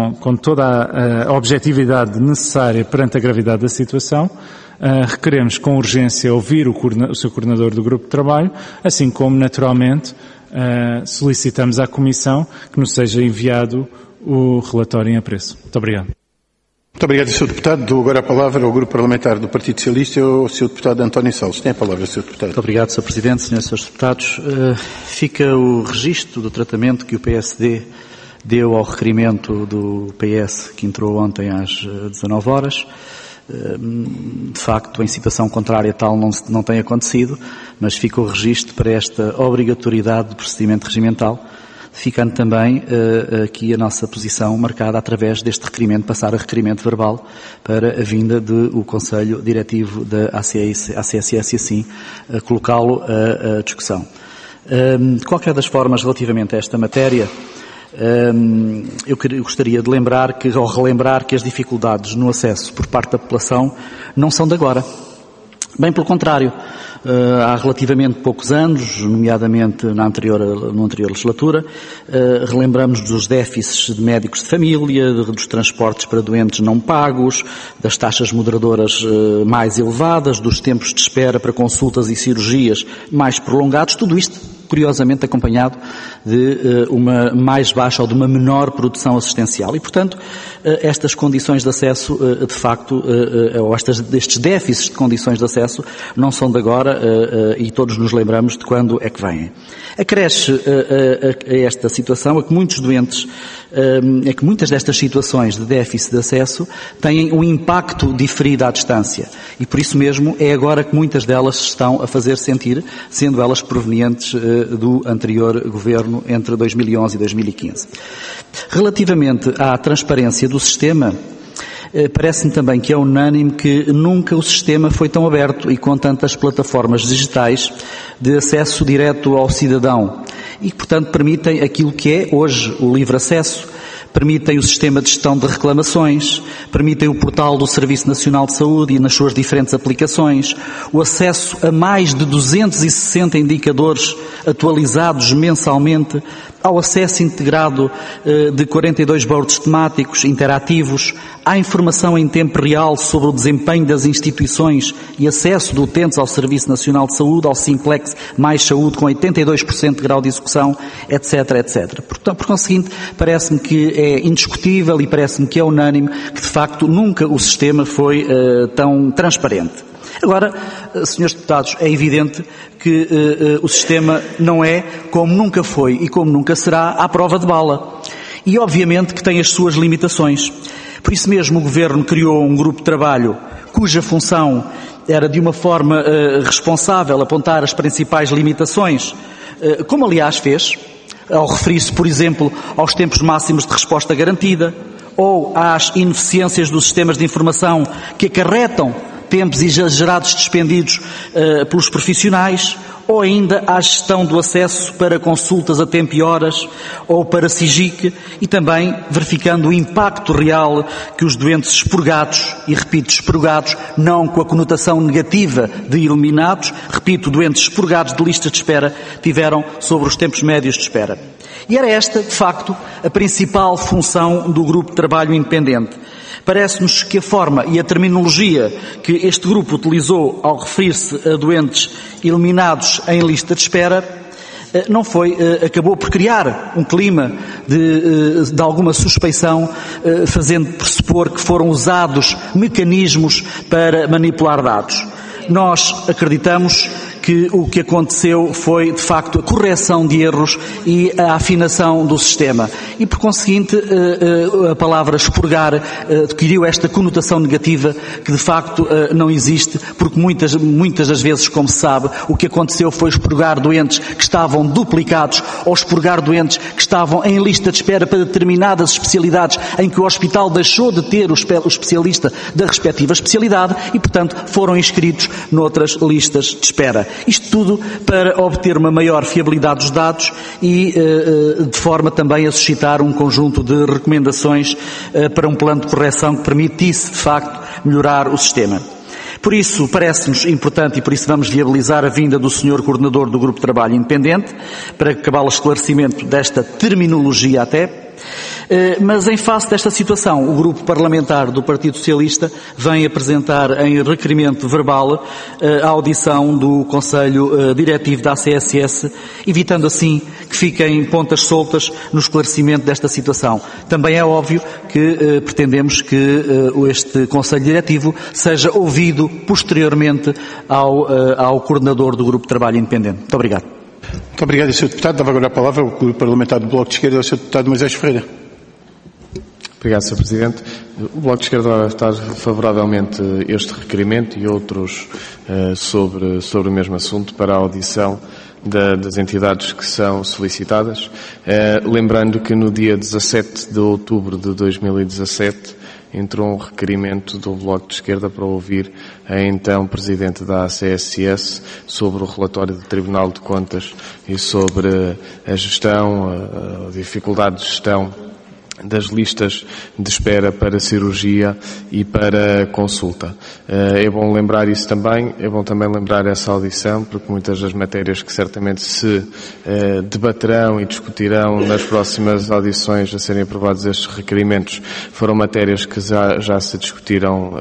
toda a objetividade necessária perante a gravidade da situação, requeremos com urgência ouvir o Sr. Coordenador do Grupo de Trabalho, assim como, naturalmente, solicitamos à Comissão que nos seja enviado o relatório em apreço. Muito obrigado. Muito obrigado, Sr. Deputado. Dou agora a palavra ao Grupo Parlamentar do Partido Socialista e ao Sr. Deputado António Salles. Tem a palavra, Sr. Deputado. Muito obrigado, Sr. Presidente, Srs. e Srs. Deputados. Fica o registro do tratamento que o PSD deu ao requerimento do PS que entrou ontem às 19 horas. De facto, em situação contrária tal não tem acontecido, mas fica o registro para esta obrigatoriedade do procedimento regimental, ficando também aqui a nossa posição marcada através deste requerimento, passar a requerimento verbal para a vinda do Conselho Diretivo da ACSS e assim colocá-lo à discussão. De qualquer das formas, relativamente a esta matéria, eu gostaria de relembrar que as dificuldades no acesso por parte da população não são de agora. Bem pelo contrário, há relativamente poucos anos, nomeadamente na anterior legislatura, relembramos dos déficits de médicos de família, dos transportes para doentes não pagos, das taxas moderadoras mais elevadas, dos tempos de espera para consultas e cirurgias mais prolongados, tudo isto curiosamente acompanhado de uma mais baixa ou de uma menor produção assistencial. E, portanto, estas condições de acesso, de facto, ou estes déficits de condições de acesso não são de agora e todos nos lembramos de quando é que vêm. Acresce a esta situação a que muitos doentes, que muitas destas situações de déficit de acesso têm um impacto diferido à distância. E por isso mesmo é agora que muitas delas se estão a fazer sentir, sendo elas provenientes do anterior governo entre 2011 e 2015. Relativamente à transparência do sistema, parece-me também que é unânime que nunca o sistema foi tão aberto e com tantas plataformas digitais de acesso direto ao cidadão e que, portanto, permitem aquilo que é hoje o livre acesso, permitem o sistema de gestão de reclamações, permitem o portal do Serviço Nacional de Saúde e nas suas diferentes aplicações, o acesso a mais de 260 indicadores atualizados mensalmente, ao acesso integrado de 42 boards temáticos interativos, à informação em tempo real sobre o desempenho das instituições e acesso de utentes ao Serviço Nacional de Saúde, ao Simplex Mais Saúde, com 82% de grau de execução, etc, etc. Portanto, por conseguinte, parece-me que é indiscutível e parece-me que é unânime que, de facto, nunca o sistema foi tão transparente. Agora, senhores deputados, é evidente que o sistema não é, como nunca foi e como nunca será, à prova de bala. E, obviamente, que tem as suas limitações. Por isso mesmo, o Governo criou um grupo de trabalho cuja função era, de uma forma responsável, apontar as principais limitações, como aliás fez, ao referir-se, por exemplo, aos tempos máximos de resposta garantida, ou às ineficiências dos sistemas de informação que acarretam tempos exagerados despendidos pelos profissionais, ou ainda à gestão do acesso para consultas a tempo e horas, ou para SIGIC, e também verificando o impacto real que os doentes expurgados, e repito, expurgados, não com a conotação negativa de eliminados, repito, doentes expurgados de listas de espera, tiveram sobre os tempos médios de espera. E era esta, de facto, a principal função do grupo de trabalho independente. Parece-nos que a forma e a terminologia que este grupo utilizou ao referir-se a doentes eliminados em lista de espera acabou por criar um clima de alguma suspeição, fazendo pressupor que foram usados mecanismos para manipular dados. Nós acreditamos que o que aconteceu foi, de facto, a correção de erros e a afinação do sistema. E, por conseguinte, a palavra expurgar adquiriu esta conotação negativa que, de facto, não existe, porque muitas das vezes, como se sabe, o que aconteceu foi expurgar doentes que estavam duplicados ou expurgar doentes que estavam em lista de espera para determinadas especialidades em que o hospital deixou de ter o especialista da respectiva especialidade e, portanto, foram inscritos noutras listas de espera. Isto tudo para obter uma maior fiabilidade dos dados e de forma também a suscitar um conjunto de recomendações para um plano de correção que permitisse, de facto, melhorar o sistema. Por isso, parece-nos importante e por isso vamos viabilizar a vinda do Sr. Coordenador do Grupo de Trabalho Independente para acabar o esclarecimento desta terminologia até. Mas em face desta situação, o Grupo Parlamentar do Partido Socialista vem apresentar em requerimento verbal a audição do Conselho Diretivo da ACSS, evitando assim que fiquem pontas soltas no esclarecimento desta situação. Também é óbvio que pretendemos que este Conselho Diretivo seja ouvido posteriormente ao Coordenador do Grupo de Trabalho Independente. Muito obrigado. Muito obrigado, Sr. Deputado. Dava agora a palavra ao Grupo Parlamentar do Bloco de Esquerda, ao Sr. Deputado Moisés Ferreira. Obrigado, Sr. Presidente. O Bloco de Esquerda vai votar favoravelmente este requerimento e outros sobre o mesmo assunto para a audição das entidades que são solicitadas. Lembrando que no dia 17 de outubro de 2017 entrou um requerimento do Bloco de Esquerda para ouvir a então Presidente da ACSS sobre o relatório do Tribunal de Contas e sobre a gestão, a dificuldade de gestão das listas de espera para cirurgia e para consulta. É bom lembrar isso também, é bom também lembrar essa audição, porque muitas das matérias que certamente se debaterão e discutirão nas próximas audições a serem aprovados estes requerimentos foram matérias que já se discutiram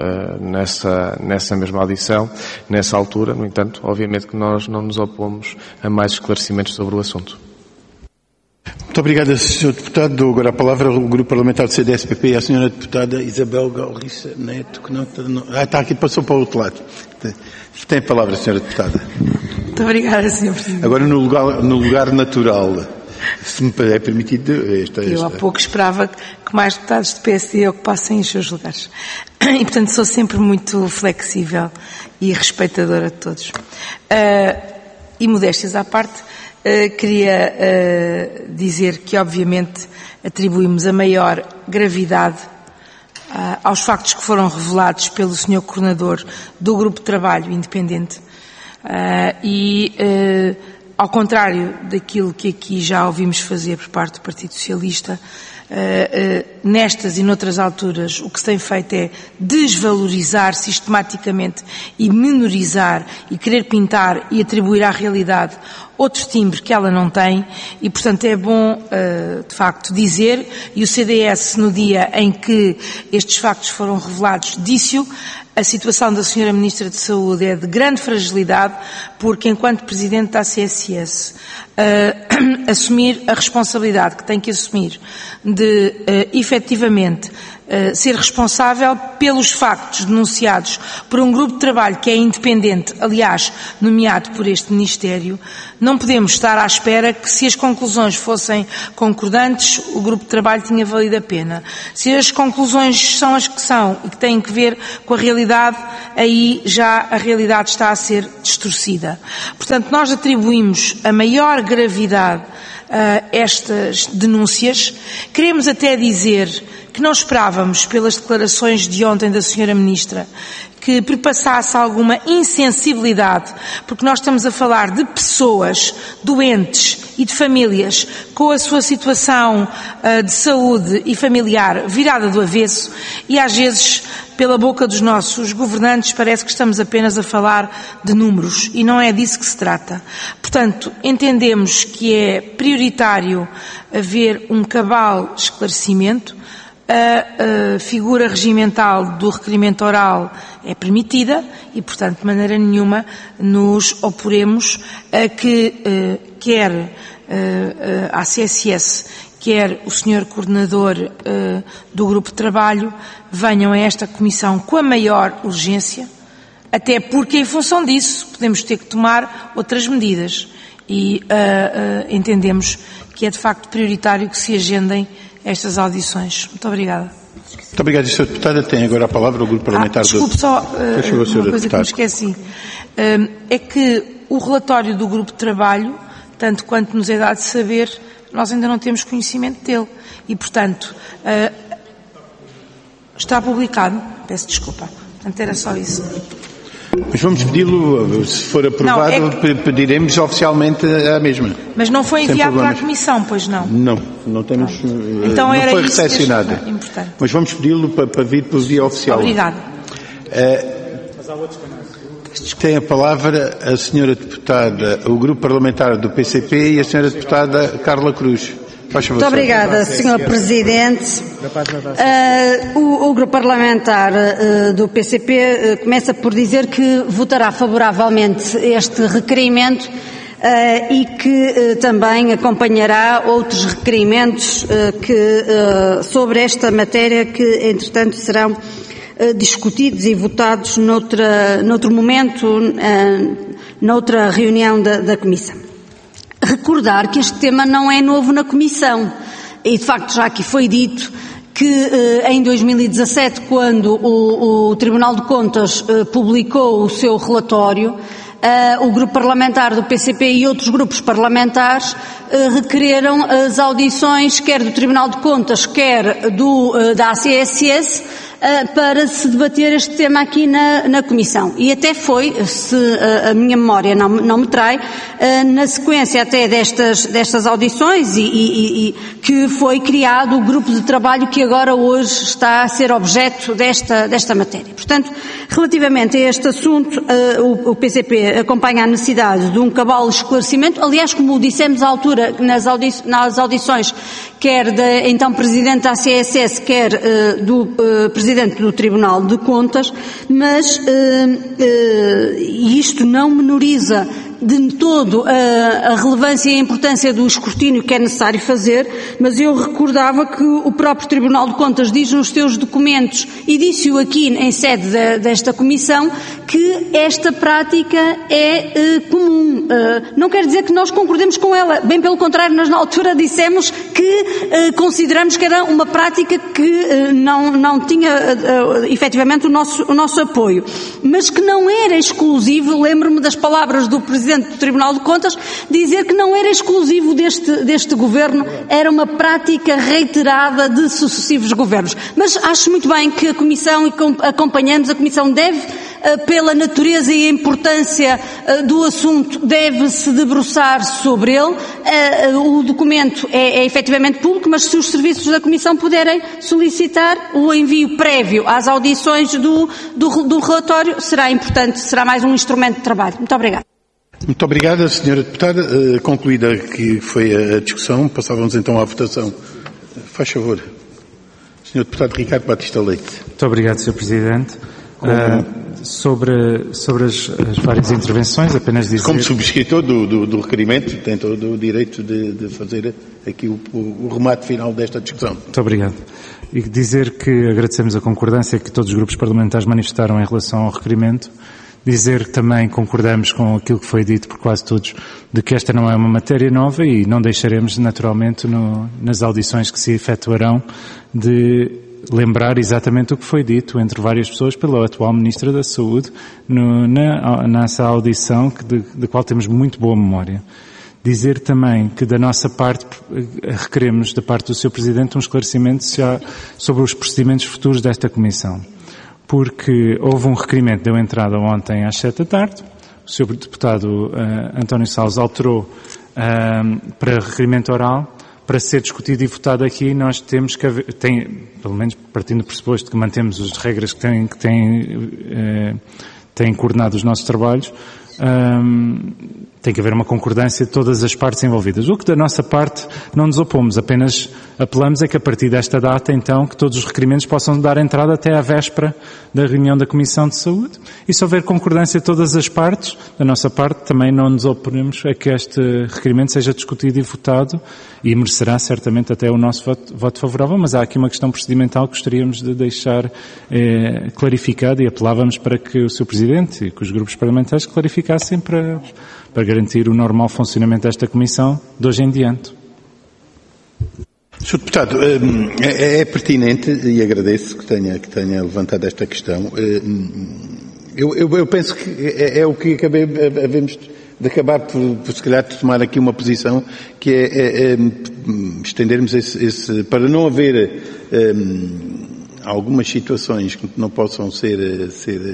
nessa mesma audição, nessa altura. No entanto, obviamente que nós não nos opomos a mais esclarecimentos sobre o assunto. Muito obrigado, Sr. Deputado. Dou agora a palavra ao Grupo Parlamentar do CDS-PP e à Sra. Deputada Isabel Galriça Neto, que não está aqui, passou para o outro lado. Tem a palavra, Sra. Deputada. Muito obrigada, Sr. Presidente. Agora no lugar natural, se me é permitido... Eu há pouco esperava que mais deputados do PSD ocupassem os seus lugares. E, portanto, sou sempre muito flexível e respeitadora de todos. E modéstias à parte, queria dizer que, obviamente, atribuímos a maior gravidade aos factos que foram revelados pelo Sr. Coordenador do Grupo de Trabalho Independente ao contrário daquilo que aqui já ouvimos fazer por parte do Partido Socialista, nestas e noutras alturas, o que se tem feito é desvalorizar sistematicamente e menorizar e querer pintar e atribuir à realidade outros timbres que ela não tem e, portanto, é bom, de facto, dizer, e o CDS, no dia em que estes factos foram revelados, disse-o, a situação da Sra. Ministra de Saúde é de grande fragilidade, porque, enquanto Presidente da ACSS, assumir a responsabilidade que tem que assumir de, efetivamente, ser responsável pelos factos denunciados por um grupo de trabalho que é independente, aliás, nomeado por este Ministério, não podemos estar à espera que, se as conclusões fossem concordantes, o grupo de trabalho tinha valido a pena. Se as conclusões são as que são e que têm que ver com a realidade, aí já a realidade está a ser distorcida. Portanto, nós atribuímos a maior gravidade a estas denúncias. Queremos até dizer que não esperávamos, pelas declarações de ontem da Sra. Ministra, que perpassasse alguma insensibilidade, porque nós estamos a falar de pessoas doentes e de famílias com a sua situação de saúde e familiar virada do avesso e, às vezes, pela boca dos nossos governantes, parece que estamos apenas a falar de números e não é disso que se trata. Portanto, entendemos que é prioritário haver um cabal esclarecimento. A figura regimental do requerimento oral é permitida e, portanto, de maneira nenhuma nos oporemos a que quer a ACSS, quer o Sr. Coordenador do Grupo de Trabalho venham a esta Comissão com a maior urgência, até porque, em função disso, podemos ter que tomar outras medidas e entendemos que é, de facto, prioritário que se agendem estas audições. Muito obrigada. Muito obrigado, Sra. Deputada. Tem agora a palavra o Grupo Parlamentar desculpe, só uma coisa que me esqueci. É que o relatório do Grupo de Trabalho, tanto quanto nos é dado de saber, nós ainda não temos conhecimento dele. E, portanto, está publicado. Peço desculpa. Portanto, era só isso. Mas vamos pedi-lo, se for aprovado, pediremos oficialmente a mesma. Mas não foi enviado para a Comissão, pois não? Não temos, então não era foi isso rececionada. Mas vamos pedi-lo para vir por via oficial. Obrigada. Tem a palavra a Sra. Deputada, o Grupo Parlamentar do PCP e a Sra. Deputada Carla Cruz. Muito obrigada, Sr. Presidente. O Grupo Parlamentar do PCP começa por dizer que votará favoravelmente este requerimento e que também acompanhará outros requerimentos sobre esta matéria que, entretanto, serão discutidos e votados noutro momento, noutra reunião da Comissão. Recordar que este tema não é novo na Comissão e, de facto, já aqui foi dito que em 2017, quando o Tribunal de Contas publicou o seu relatório, o Grupo Parlamentar do PCP e outros grupos parlamentares requereram as audições quer do Tribunal de Contas, quer da ACSS, para se debater este tema aqui na Comissão. E até foi, se a minha memória não me trai, na sequência até destas audições e que foi criado o grupo de trabalho que agora hoje está a ser objeto desta matéria. Portanto, relativamente a este assunto, o PCP acompanha a necessidade de um cabal esclarecimento. Aliás, como dissemos à altura nas audições, quer da então Presidente da ACSS, quer do Presidente do Tribunal de Contas, mas isto não menoriza de todo a relevância e a importância do escrutínio que é necessário fazer, mas eu recordava que o próprio Tribunal de Contas diz nos seus documentos, e disse-o aqui em sede desta Comissão, que esta prática é comum. Não quer dizer que nós concordemos com ela, bem pelo contrário, nós na altura dissemos que consideramos que era uma prática que não tinha efetivamente o nosso apoio, mas que não era exclusivo. Lembro-me das palavras do Presidente do Tribunal de Contas dizer que não era exclusivo deste governo, era uma prática reiterada de sucessivos governos. Mas acho muito bem que a Comissão, e acompanhamos, a Comissão deve pela natureza e a importância do assunto, deve-se debruçar sobre ele. O documento é efetivamente público, mas se os serviços da Comissão puderem solicitar o envio prévio às audições do relatório, será importante, será mais um instrumento de trabalho. Muito obrigada. Muito obrigada, Sra. Deputada. Concluída que foi a discussão, passávamos então à votação. Faz favor. Sr. Deputado Ricardo Batista Leite. Muito obrigado, Sr. Presidente. Sobre as várias intervenções, apenas dizer... Como subscritor do requerimento, tem todo o direito de fazer aqui o remate final desta discussão. Muito obrigado. E dizer que agradecemos a concordância que todos os grupos parlamentares manifestaram em relação ao requerimento. Dizer que também concordamos com aquilo que foi dito por quase todos, de que esta não é uma matéria nova e não deixaremos, naturalmente, nas audições que se efetuarão, de lembrar exatamente o que foi dito entre várias pessoas pela atual Ministra da Saúde nessa audição de qual temos muito boa memória. Dizer também que da nossa parte requeremos da parte do Sr. Presidente um esclarecimento sobre os procedimentos futuros desta Comissão. Porque houve um requerimento, deu entrada ontem às 7 da tarde, o Sr. Deputado António Salles alterou para requerimento oral, para ser discutido e votado aqui, nós temos que haver, pelo menos partindo do pressuposto que mantemos as regras que têm coordenado os nossos trabalhos, tem que haver uma concordância de todas as partes envolvidas. O que da nossa parte não nos opomos, apenas apelamos a que a partir desta data, então, que todos os requerimentos possam dar entrada até à véspera da reunião da Comissão de Saúde. E se houver concordância de todas as partes, da nossa parte também não nos oponemos a que este requerimento seja discutido e votado e merecerá certamente até o nosso voto favorável, mas há aqui uma questão procedimental que gostaríamos de deixar clarificada e apelávamos para que o Sr. Presidente e que os grupos parlamentares clarificassem para garantir o normal funcionamento desta Comissão de hoje em diante. Sr. Deputado, é pertinente e agradeço que tenha levantado esta questão. Eu penso que é o que havemos de acabar por se calhar de tomar aqui uma posição que é estendermos para não haver algumas situações que não possam ser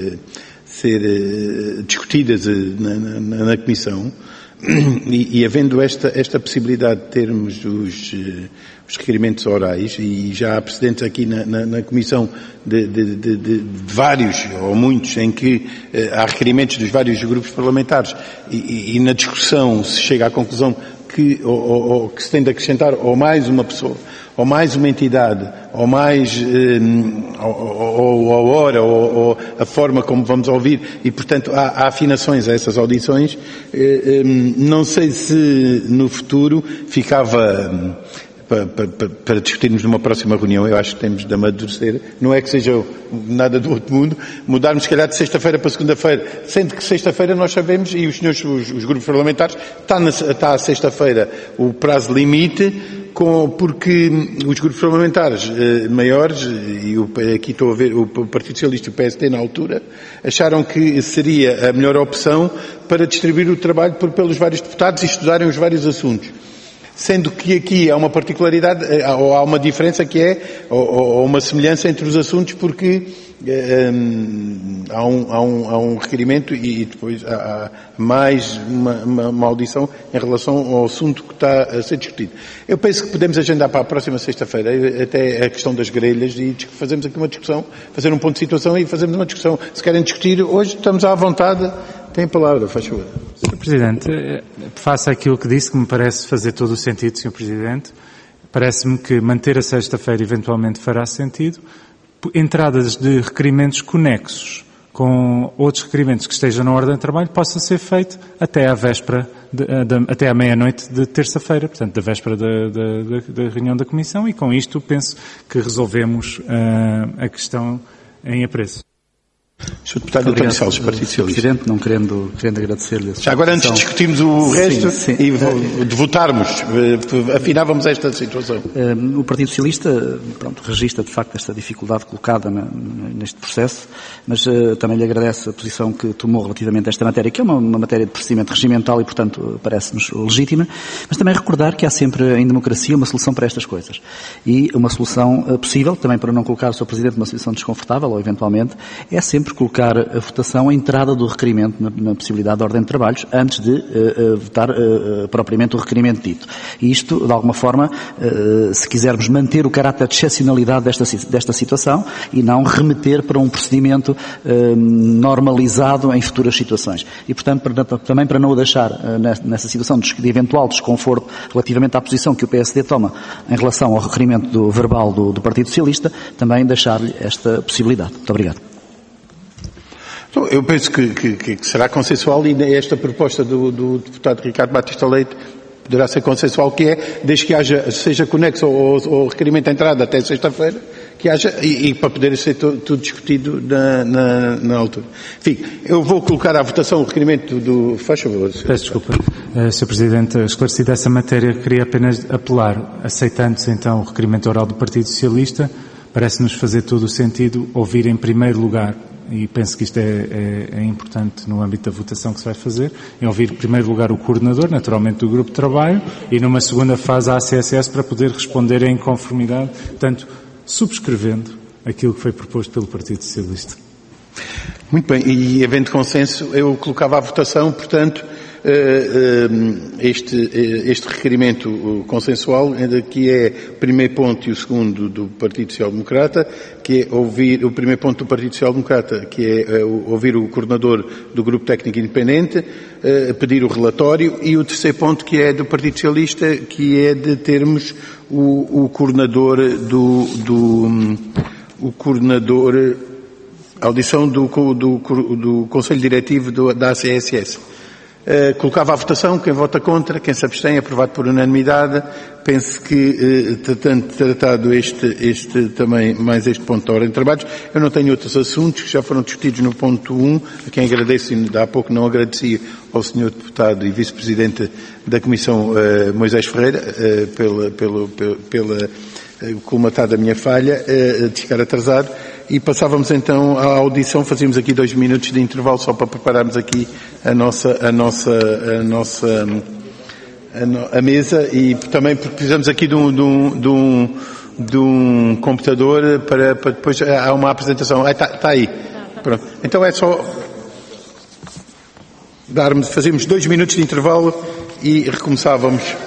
discutidas na Comissão e havendo esta possibilidade de termos os requerimentos orais, e já há precedentes aqui na Comissão de vários ou muitos em que há requerimentos dos vários grupos parlamentares e na discussão se chega à conclusão que se tem de acrescentar ou mais uma pessoa ou mais uma entidade, ou mais, ou a hora, ou a forma como vamos ouvir, e portanto há afinações a essas audições. Não sei se no futuro ficava para discutirmos numa próxima reunião. Eu acho que temos de amadurecer, não é que seja nada do outro mundo, mudarmos se calhar de sexta-feira para segunda-feira, sendo que sexta-feira nós sabemos, e os senhores, os grupos parlamentares, está a sexta-feira o prazo limite, porque os grupos parlamentares maiores, e aqui estou a ver o Partido Socialista e o PSD na altura, acharam que seria a melhor opção para distribuir o trabalho pelos vários deputados e estudarem os vários assuntos. Sendo que aqui há uma particularidade, ou há uma diferença que é, ou uma semelhança entre os assuntos, porque há um requerimento e depois há mais uma audição em relação ao assunto que está a ser discutido. Eu penso que podemos agendar para a próxima sexta-feira até a questão das grelhas e fazemos aqui uma discussão, fazer um ponto de situação e fazermos uma discussão. Se querem discutir, hoje estamos à vontade. Tem a palavra, faz favor. Sr. Presidente, faça aquilo que disse, que me parece fazer todo o sentido, Sr. Presidente. Parece-me que manter a sexta-feira eventualmente fará sentido. Entradas de requerimentos conexos com outros requerimentos que estejam na ordem de trabalho possam ser feitos até à véspera, até à meia-noite de terça-feira, portanto, da véspera da reunião da Comissão, e com isto penso que resolvemos a questão em apreço. Sr. Deputado António Salles, Partido Socialista. Presidente, não querendo agradecer-lhe. Já agora, antes de discutirmos o resto e de votarmos, afinávamos esta situação. O Partido Socialista, registra de facto esta dificuldade colocada neste processo, mas também lhe agradece a posição que tomou relativamente a esta matéria, que é uma matéria de procedimento regimental e, portanto, parece-nos legítima, mas também recordar que há sempre em democracia uma solução para estas coisas. E uma solução possível, também para não colocar o Sr. Presidente numa situação desconfortável, ou eventualmente, é sempre sempre colocar a votação a entrada do requerimento na possibilidade de ordem de trabalhos antes de votar propriamente o requerimento dito. E isto, de alguma forma, se quisermos manter o caráter de excepcionalidade desta situação e não remeter para um procedimento normalizado em futuras situações. E, portanto, também para não o deixar nessa situação de eventual desconforto relativamente à posição que o PSD toma em relação ao requerimento do verbal do Partido Socialista, também deixar-lhe esta possibilidade. Muito obrigado. Então, eu penso que será consensual e esta proposta do deputado Ricardo Batista Leite poderá ser consensual, que é, desde que seja conexo ao requerimento de entrada até sexta-feira, que haja, e para poder ser tudo discutido na altura. Enfim, eu vou colocar à votação o requerimento do... Faz favor. Peço desculpa. Sr. Presidente, esclarecido essa matéria, queria apenas apelar, aceitando-se então o requerimento oral do Partido Socialista, parece-nos fazer todo o sentido ouvir em primeiro lugar, e penso que isto é importante no âmbito da votação que se vai fazer, é ouvir em primeiro lugar o coordenador, naturalmente do grupo de trabalho, e numa segunda fase a ACSS para poder responder em conformidade, portanto, subscrevendo aquilo que foi proposto pelo Partido Socialista. Muito bem, e havendo consenso, eu colocava à votação, portanto, este requerimento consensual, que é o primeiro ponto e o segundo do Partido Social Democrata, que é ouvir o primeiro ponto do Partido Social Democrata, que é ouvir o coordenador do Grupo Técnico Independente, pedir o relatório, e o terceiro ponto, que é do Partido Socialista, que é de termos o coordenador a audição do Conselho Diretivo da ACSS. Colocava à votação, quem vota contra, quem se abstém, aprovado por unanimidade. Penso que, tratado este também, mais este ponto da ordem de trabalhos, eu não tenho outros assuntos que já foram discutidos no ponto 1, a quem agradeço, e há pouco não agradeci ao Sr. Deputado e Vice-Presidente da Comissão, Moisés Ferreira, pela colmatar da minha falha, de chegar atrasado. E passávamos então à audição, fazíamos aqui 2 minutos de intervalo só para prepararmos aqui a mesa, e também porque precisamos aqui de um computador para depois há uma apresentação. Está aí. Pronto. Então é só fazíamos 2 minutos de intervalo e recomeçávamos.